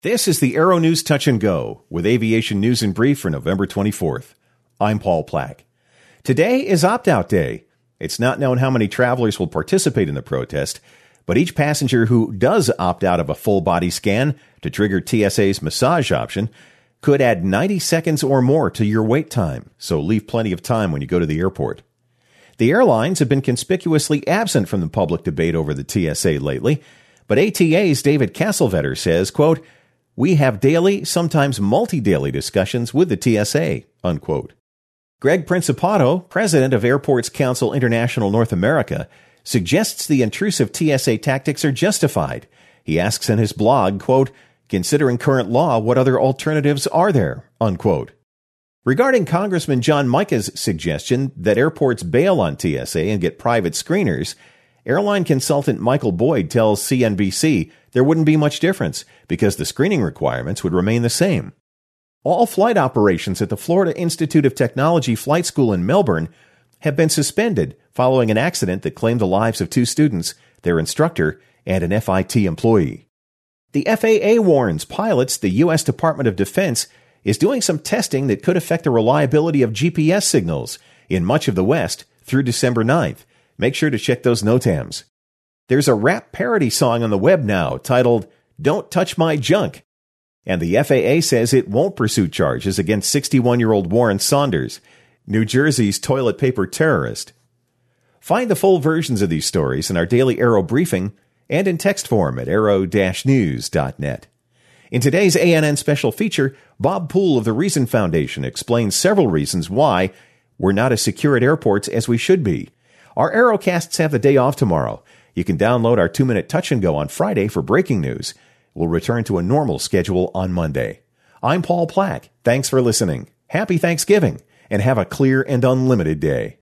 This is the Aero News Touch and Go with aviation news in brief for November 24th. I'm Paul Plack. Today is opt-out day. It's not known how many travelers will participate in the protest, but each passenger who does opt out of a full-body scan to trigger TSA's massage option could add 90 seconds or more to your wait time, so leave plenty of time when you go to the airport. The airlines have been conspicuously absent from the public debate over the TSA lately, but ATA's David Kasselvetter says, quote, "We have daily, sometimes multi-daily discussions with the TSA," unquote. Greg Principato, president of Airports Council International North America, suggests the intrusive TSA tactics are justified. He asks in his blog, quote, "Considering current law, what other alternatives are there?" unquote. Regarding Congressman John Mica's suggestion that airports bail on TSA and get private screeners, airline consultant Michael Boyd tells CNBC there wouldn't be much difference because the screening requirements would remain the same. All flight operations at the Florida Institute of Technology Flight School in Melbourne have been suspended following an accident that claimed the lives of 2 students, their instructor, and an FIT employee. The FAA warns pilots the U.S. Department of Defense is doing some testing that could affect the reliability of GPS signals in much of the West through December 9th. Make sure to check those NOTAMs. There's a rap parody song on the web now titled "Don't Touch My Junk," and the FAA says it won't pursue charges against 61-year-old Warren Saunders, New Jersey's toilet paper terrorist. Find the full versions of these stories in our daily Aero briefing and in text form at aero-news.net. In today's ANN special feature, Bob Poole of the Reason Foundation explains several reasons why we're not as secure at airports as we should be. Our Aerocasts have the day off tomorrow. You can download our 2-minute touch and go on Friday for breaking news. We'll return to a normal schedule on Monday. I'm Paul Plack. Thanks for listening. Happy Thanksgiving, and have a clear and unlimited day.